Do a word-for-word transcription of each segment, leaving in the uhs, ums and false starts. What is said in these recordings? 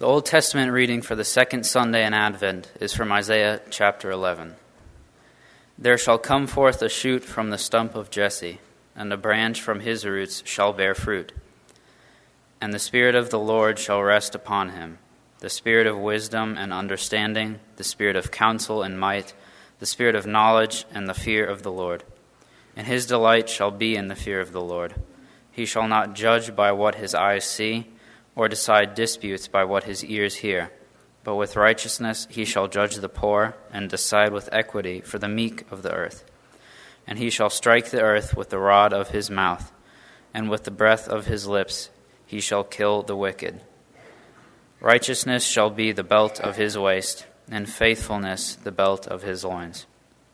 The Old Testament reading for the second Sunday in Advent is from Isaiah chapter eleven. There shall come forth a shoot from the stump of Jesse, and a branch from his roots shall bear fruit. And the Spirit of the Lord shall rest upon him, the Spirit of wisdom and understanding, the Spirit of counsel and might, the Spirit of knowledge and the fear of the Lord. And his delight shall be in the fear of the Lord. He shall not judge by what his eyes see, or decide disputes by what his ears hear. But with righteousness he shall judge the poor, and decide with equity for the meek of the earth. And he shall strike the earth with the rod of his mouth, and with the breath of his lips he shall kill the wicked. Righteousness shall be the belt of his waist, and faithfulness the belt of his loins.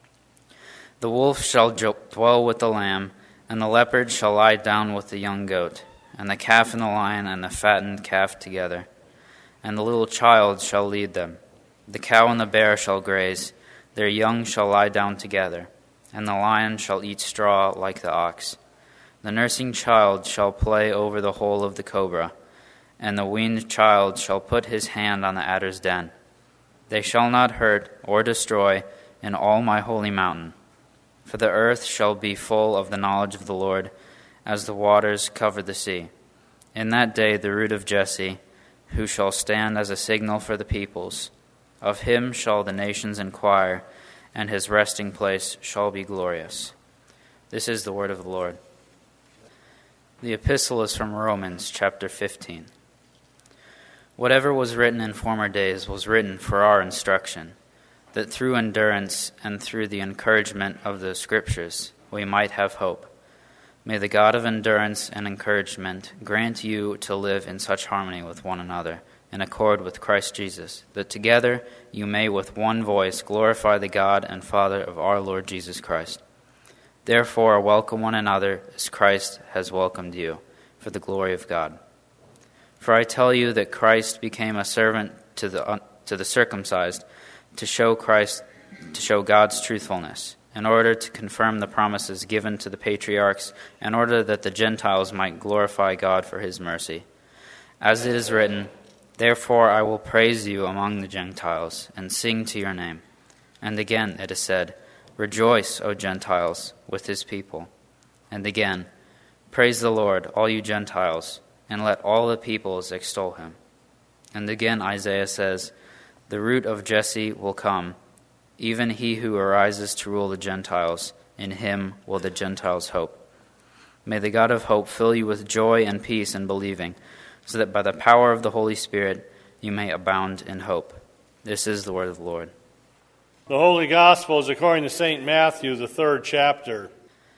The wolf shall dwell with the lamb, and the leopard shall lie down with the young goat, and the calf and the lion and the fattened calf together. And the little child shall lead them. The cow and the bear shall graze, their young shall lie down together, and the lion shall eat straw like the ox. The nursing child shall play over the hole of the cobra, and the weaned child shall put his hand on the adder's den. They shall not hurt or destroy in all my holy mountain. For the earth shall be full of the knowledge of the Lord, as the waters cover the sea. In that day the root of Jesse, who shall stand as a signal for the peoples, of him shall the nations inquire, and his resting place shall be glorious. This is the word of the Lord. The epistle is from Romans chapter fifteen. Whatever was written in former days was written for our instruction, that through endurance and through the encouragement of the Scriptures we might have hope. May the God of endurance and encouragement grant you to live in such harmony with one another, in accord with Christ Jesus, that together you may with one voice glorify the God and Father of our Lord Jesus Christ. Therefore welcome one another as Christ has welcomed you, for the glory of God. For I tell you that Christ became a servant to the uh, to the circumcised, to show Christ, to show God's truthfulness, in order to confirm the promises given to the patriarchs, in order that the Gentiles might glorify God for his mercy. As it is written, therefore I will praise you among the Gentiles, and sing to your name. And again it is said, rejoice, O Gentiles, with his people. And again, praise the Lord, all you Gentiles, and let all the peoples extol him. And again Isaiah says, the root of Jesse will come, even he who arises to rule the Gentiles. In him will the Gentiles hope. May the God of hope fill you with joy and peace in believing, so that by the power of the Holy Spirit you may abound in hope. This is the word of the Lord. The Holy Gospel is according to Saint Matthew, the third chapter.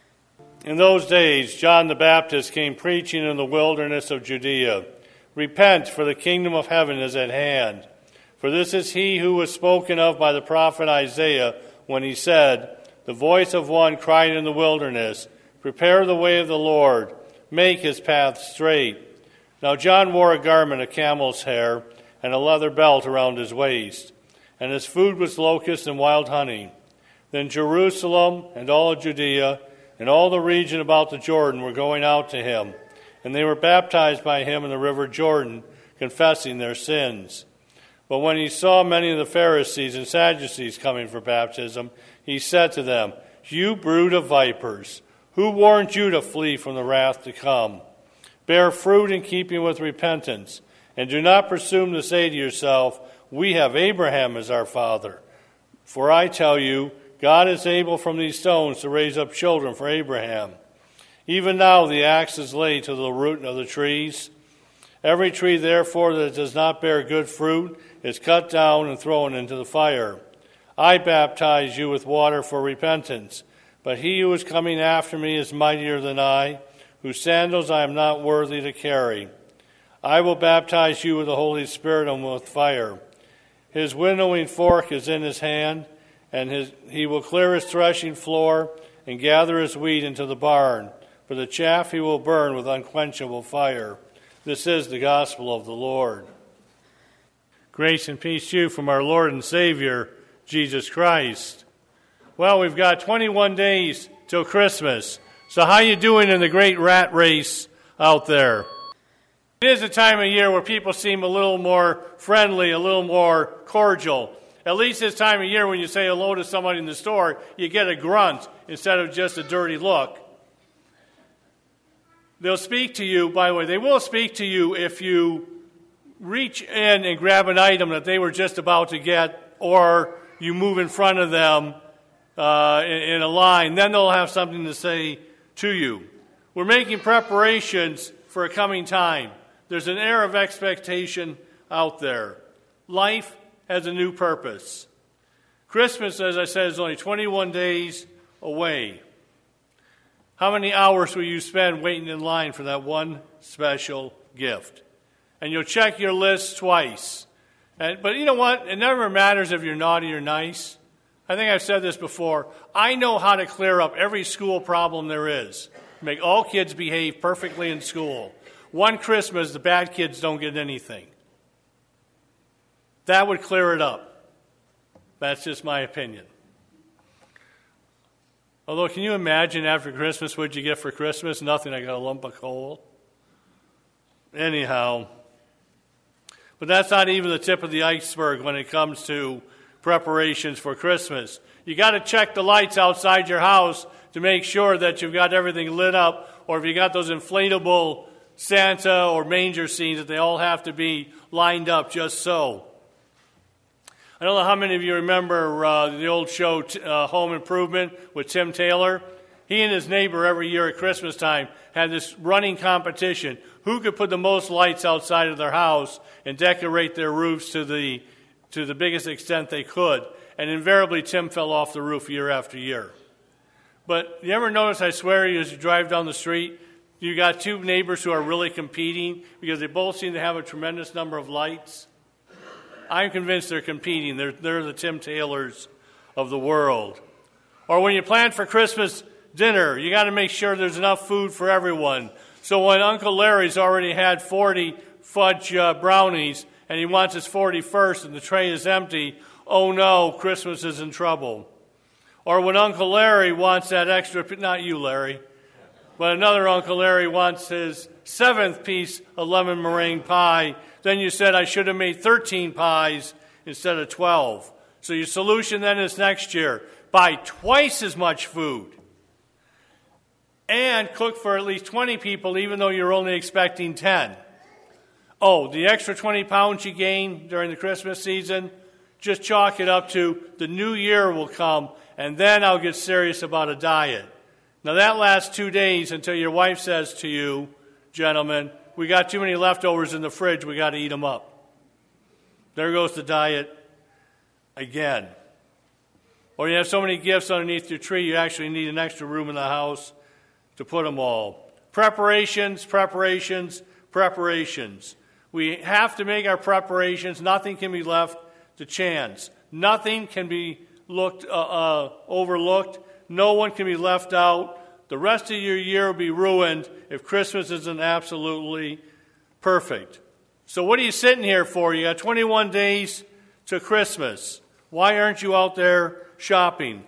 In those days, John the Baptist came preaching in the wilderness of Judea, repent, for the kingdom of heaven is at hand. For this is he who was spoken of by the prophet Isaiah when he said, the voice of one crying in the wilderness, prepare the way of the Lord, make his path straight. Now John wore a garment of camel's hair and a leather belt around his waist, and his food was locusts and wild honey. Then Jerusalem and all of Judea and all the region about the Jordan were going out to him, and they were baptized by him in the river Jordan, confessing their sins. But when he saw many of the Pharisees and Sadducees coming for baptism, he said to them, you brood of vipers, who warned you to flee from the wrath to come? Bear fruit in keeping with repentance, and do not presume to say to yourself, we have Abraham as our father. For I tell you, God is able from these stones to raise up children for Abraham. Even now the axe is laid to the root of the trees. Every tree, therefore, that does not bear good fruit is cut down and thrown into the fire. I baptize you with water for repentance, but he who is coming after me is mightier than I, whose sandals I am not worthy to carry. I will baptize you with the Holy Spirit and with fire. His winnowing fork is in his hand, and his, he will clear his threshing floor and gather his wheat into the barn. For the chaff he will burn with unquenchable fire. This is the gospel of the Lord. Grace and peace to you from our Lord and Savior, Jesus Christ. Well, we've got twenty-one days till Christmas. So how you doing in the great rat race out there? It is a time of year where people seem a little more friendly, a little more cordial. At least this time of year when you say hello to somebody in the store, you get a grunt instead of just a dirty look. They'll speak to you, by the way, they will speak to you if you reach in and grab an item that they were just about to get, or you move in front of them uh, in, in a line. Then they'll have something to say to you. We're making preparations for a coming time. There's an air of expectation out there. Life has a new purpose. Christmas, as I said, is only twenty-one days away. How many hours will you spend waiting in line for that one special gift? And you'll check your list twice. And, but you know what? It never matters if you're naughty or nice. I think I've said this before. I know how to clear up every school problem there is. Make all kids behave perfectly in school. One Christmas, the bad kids don't get anything. That would clear it up. That's just my opinion. Although, can you imagine after Christmas, what'd you get for Christmas? Nothing, I got a lump of coal. Anyhow, but that's not even the tip of the iceberg when it comes to preparations for Christmas. You got to check the lights outside your house to make sure that you've got everything lit up, or if you got those inflatable Santa or manger scenes, that they all have to be lined up just so. I don't know how many of you remember uh, the old show uh, Home Improvement with Tim Taylor. He and his neighbor every year at Christmas time had this running competition. Who could put the most lights outside of their house and decorate their roofs to the to the biggest extent they could? And invariably, Tim fell off the roof year after year. But you ever notice, I swear, as you drive down the street, you got two neighbors who are really competing because they both seem to have a tremendous number of lights? I'm convinced they're competing. They're, they're the Tim Taylors of the world. Or when you plan for Christmas dinner, you got to make sure there's enough food for everyone. So when Uncle Larry's already had forty fudge uh, brownies and he wants his forty-first and the tray is empty, oh no, Christmas is in trouble. Or when Uncle Larry wants that extra, not you, Larry, but another Uncle Larry wants his seventh piece of lemon meringue pie, then you said I should have made thirteen pies instead of twelve. So your solution then is next year, buy twice as much food and cook for at least twenty people, even though you're only expecting ten. Oh, the extra twenty pounds you gain during the Christmas season, just chalk it up to the new year will come, and then I'll get serious about a diet. Now that lasts two days until your wife says to you, gentlemen, we got too many leftovers in the fridge, we got to eat them up. There goes the diet again. Or you have so many gifts underneath your tree, you actually need an extra room in the house to put them all. Preparations, preparations, preparations. We have to make our preparations. Nothing can be left to chance. Nothing can be looked uh, uh, overlooked. No one can be left out. The rest of your year will be ruined if Christmas isn't absolutely perfect. So what are you sitting here for? You got twenty-one days to Christmas. Why aren't you out there shopping?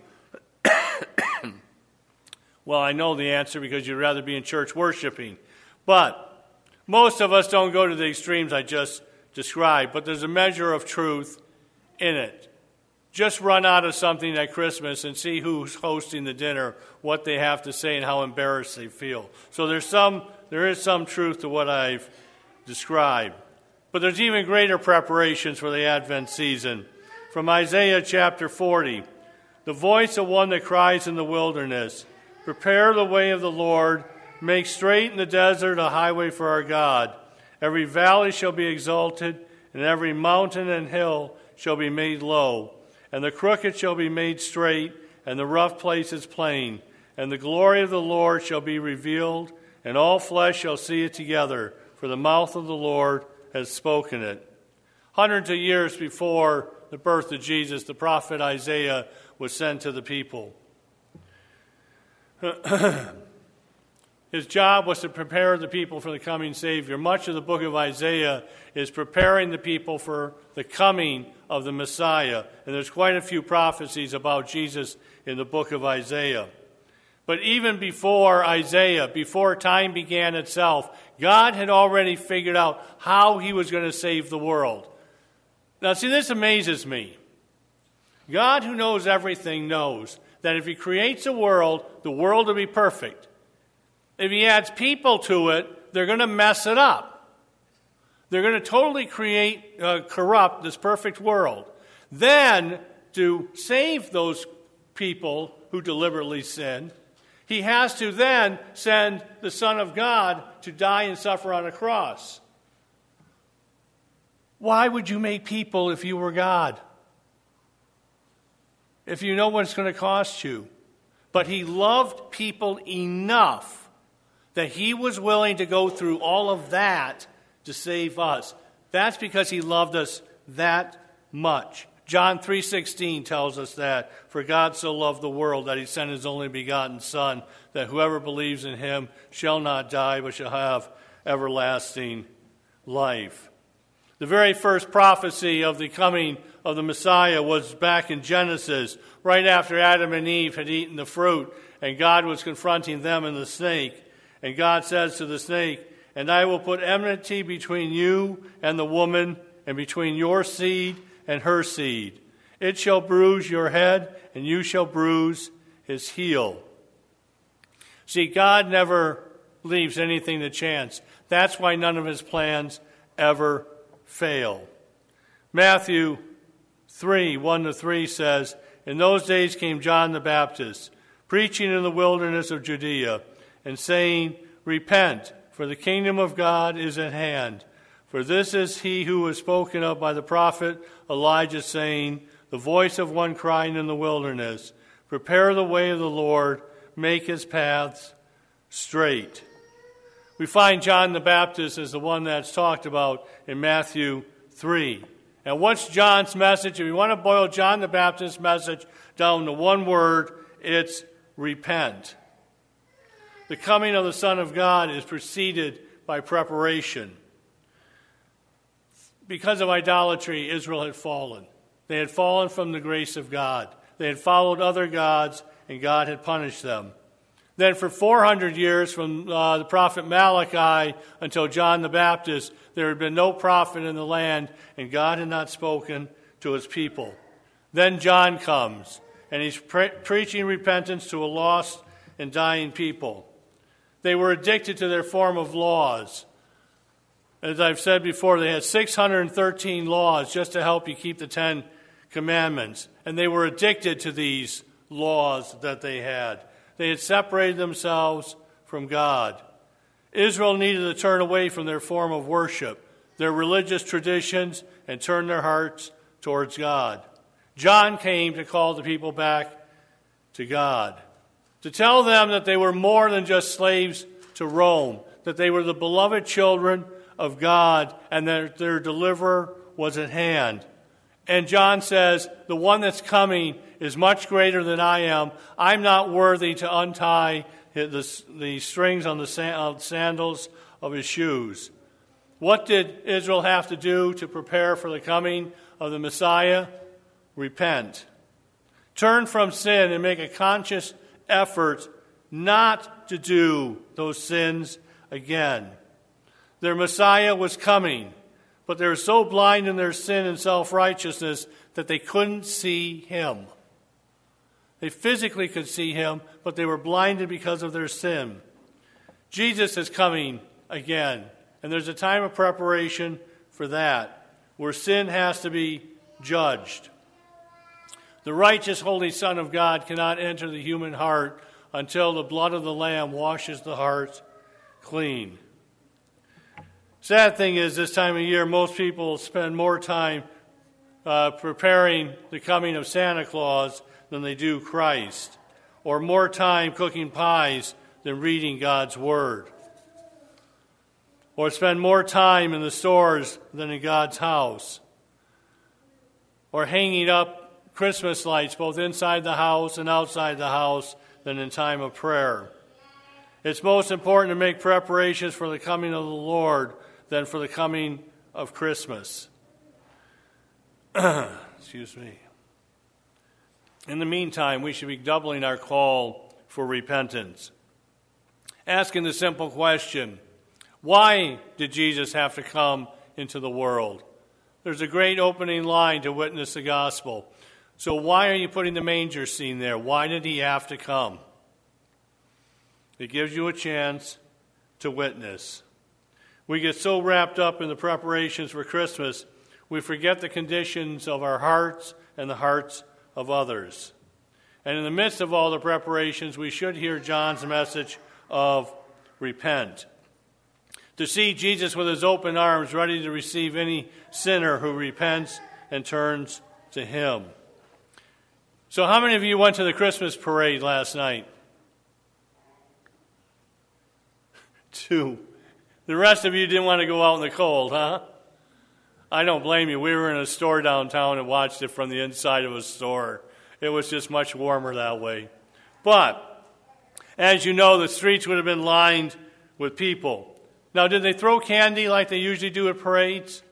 Well, I know the answer, because you'd rather be in church worshiping. But most of us don't go to the extremes I just described, but there's a measure of truth in it. Just run out of something at Christmas and see who's hosting the dinner, what they have to say, and how embarrassed they feel. So there's some, there is some truth to what I've described. But there's even greater preparations for the Advent season. From Isaiah chapter forty, the voice of one that cries in the wilderness, prepare the way of the Lord, make straight in the desert a highway for our God. Every valley shall be exalted, and every mountain and hill shall be made low. And the crooked shall be made straight, and the rough places plain. And the glory of the Lord shall be revealed, and all flesh shall see it together, for the mouth of the Lord has spoken it. Hundreds of years before the birth of Jesus, the prophet Isaiah was sent to the people. His job was to prepare the people for the coming Savior. Much of the book of Isaiah is preparing the people for the coming of the Messiah. And there's quite a few prophecies about Jesus in the book of Isaiah. But even before Isaiah, before time began itself, God had already figured out how he was going to save the world. Now, see, this amazes me. God, who knows everything, knows that if he creates a world, the world will be perfect. If he adds people to it, they're going to mess it up. They're going to totally create, uh, corrupt this perfect world. Then, to save those people who deliberately sin, he has to then send the Son of God to die and suffer on a cross. Why would you make people if you were God? If you know what it's going to cost you. But he loved people enough that he was willing to go through all of that to save us. That's because he loved us that much. John three sixteen tells us that, for God so loved the world that he sent his only begotten Son, that whoever believes in him shall not die, but shall have everlasting life. The very first prophecy of the coming of the Messiah was back in Genesis, right after Adam and Eve had eaten the fruit, and God was confronting them and the snake. And God says to the snake, "And I will put enmity between you and the woman, and between your seed and her seed. It shall bruise your head, and you shall bruise his heel." See, God never leaves anything to chance. That's why none of his plans ever fail. Matthew three, one to three says, "In those days came John the Baptist, preaching in the wilderness of Judea, and saying, 'Repent, for the kingdom of God is at hand.' For this is he who was spoken of by the prophet Elijah, saying, 'The voice of one crying in the wilderness, prepare the way of the Lord, make his paths straight.'" We find John the Baptist as the one that's talked about in Matthew three. And what's John's message? If you want to boil John the Baptist's message down to one word, it's repent. The coming of the Son of God is preceded by preparation. Because of idolatry, Israel had fallen. They had fallen from the grace of God. They had followed other gods, and God had punished them. Then for four hundred years, from uh, the prophet Malachi until John the Baptist, there had been no prophet in the land, and God had not spoken to his people. Then John comes, and he's pre- preaching repentance to a lost and dying people. They were addicted to their form of laws. As I've said before, they had six hundred thirteen laws just to help you keep the Ten Commandments. And they were addicted to these laws that they had. They had separated themselves from God. Israel needed to turn away from their form of worship, their religious traditions, and turn their hearts towards God. John came to call the people back to God, to tell them that they were more than just slaves to Rome, that they were the beloved children of God, and that their deliverer was at hand. And John says, the one that's coming is much greater than I am. I'm not worthy to untie the, the strings on the sandals of his shoes. What did Israel have to do to prepare for the coming of the Messiah? Repent. Turn from sin and make a conscious effort not to do those sins again. Their Messiah was coming, but they were so blind in their sin and self-righteousness that they couldn't see him. They physically could see him, but they were blinded because of their sin. Jesus is coming again, and there's a time of preparation for that, where sin has to be judged. The righteous, holy Son of God cannot enter the human heart until the blood of the Lamb washes the heart clean. Sad thing is, this time of year, most people spend more time uh, preparing the coming of Santa Claus than they do Christ, or more time cooking pies than reading God's Word, or spend more time in the stores than in God's house, or hanging up Christmas lights both inside the house and outside the house than in time of prayer. It's most important to make preparations for the coming of the Lord than for the coming of Christmas. Excuse me. In the meantime, we should be doubling our call for repentance. Asking the simple question, why did Jesus have to come into the world? There's a great opening line to witness the gospel. So why are you putting the manger scene there? Why did he have to come? It gives you a chance to witness. We get so wrapped up in the preparations for Christmas, we forget the conditions of our hearts and the hearts of others. And in the midst of all the preparations, we should hear John's message of repent. To see Jesus with his open arms ready to receive any sinner who repents and turns to him. So how many of you went to the Christmas parade last night? Two. The rest of you didn't want to go out in the cold, huh? I don't blame you. We were in a store downtown and watched it from the inside of a store. It was just much warmer that way. But, as you know, the streets would have been lined with people. Now, did they throw candy like they usually do at parades?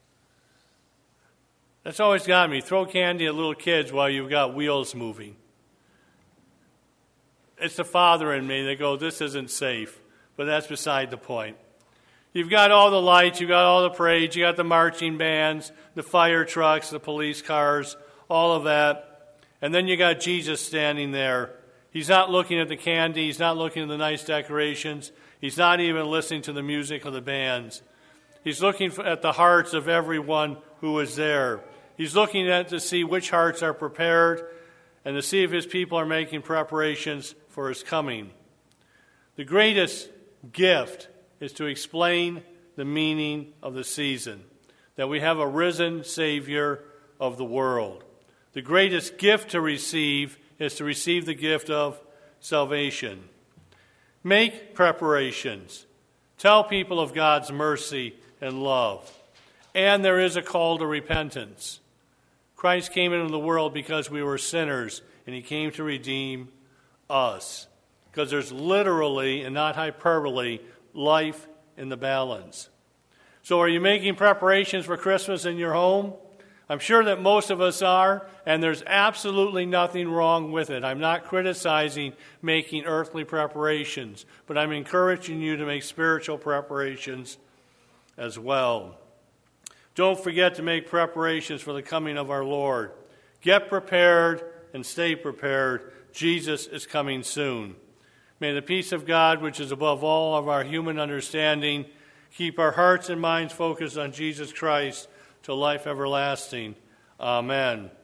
That's always got me. Throw candy at little kids while you've got wheels moving. It's the father in me that goes, this isn't safe. But that's beside the point. You've got all the lights, you've got all the parades, you got the marching bands, the fire trucks, the police cars, all of that. And then you got Jesus standing there. He's not looking at the candy, he's not looking at the nice decorations, he's not even listening to the music of the bands. He's looking at the hearts of everyone who is there. He's looking at to see which hearts are prepared and to see if his people are making preparations for his coming. The greatest gift is to explain the meaning of the season, that we have a risen Savior of the world. The greatest gift to receive is to receive the gift of salvation. Make preparations. Tell people of God's mercy and love. And there is a call to repentance. Christ came into the world because we were sinners, and he came to redeem us. Because there's literally, and not hyperbole, life in the balance. So are you making preparations for Christmas in your home? I'm sure that most of us are, and there's absolutely nothing wrong with it. I'm not criticizing making earthly preparations, but I'm encouraging you to make spiritual preparations as well. Don't forget to make preparations for the coming of our Lord. Get prepared and stay prepared. Jesus is coming soon. May the peace of God, which is above all of our human understanding, keep our hearts and minds focused on Jesus Christ to life everlasting. Amen.